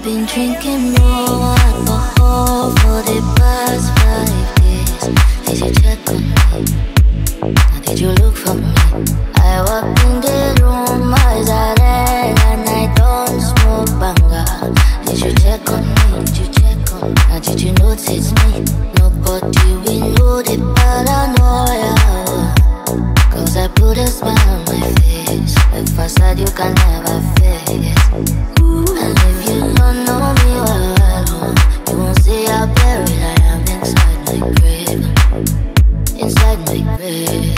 been drinking more alcohol for the past 5 days. Did you check on me? Or did you look for me? I walked in the room, eyes are red, and I don't smoke banga. Did you check on me? Did you check on me? Now did you notice me? Nobody will know the paranoia, 'cause I put a smile on my face, a facade you can never face. And if you don't know me well, you won't see how buried I am inside my grave. Inside my grave.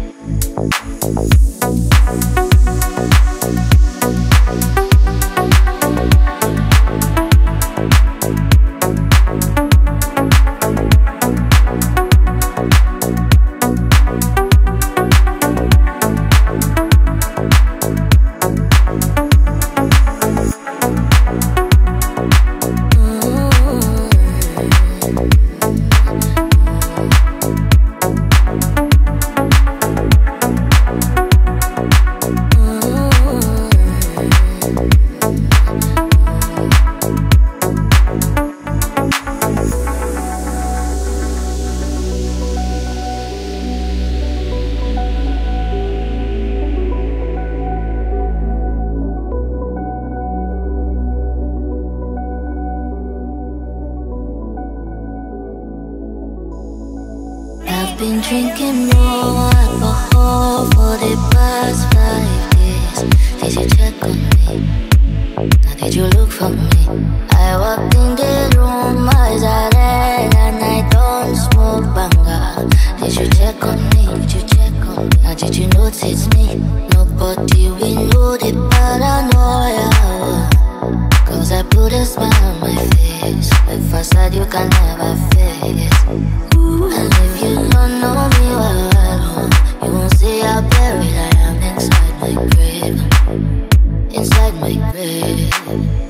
Been drinking more alcohol for the past 5 days. Did you check on me? Or did you look for me? I walked in the room, eyes are red, and I don't smoke banga. Did you check on me? Did you check on me? Now did you notice me? Nobody will know the paranoia, 'cause I put a smile on my face, a facade you can never face. And if you don't know me well, you won't see how buried I am inside my grave. Inside my grave.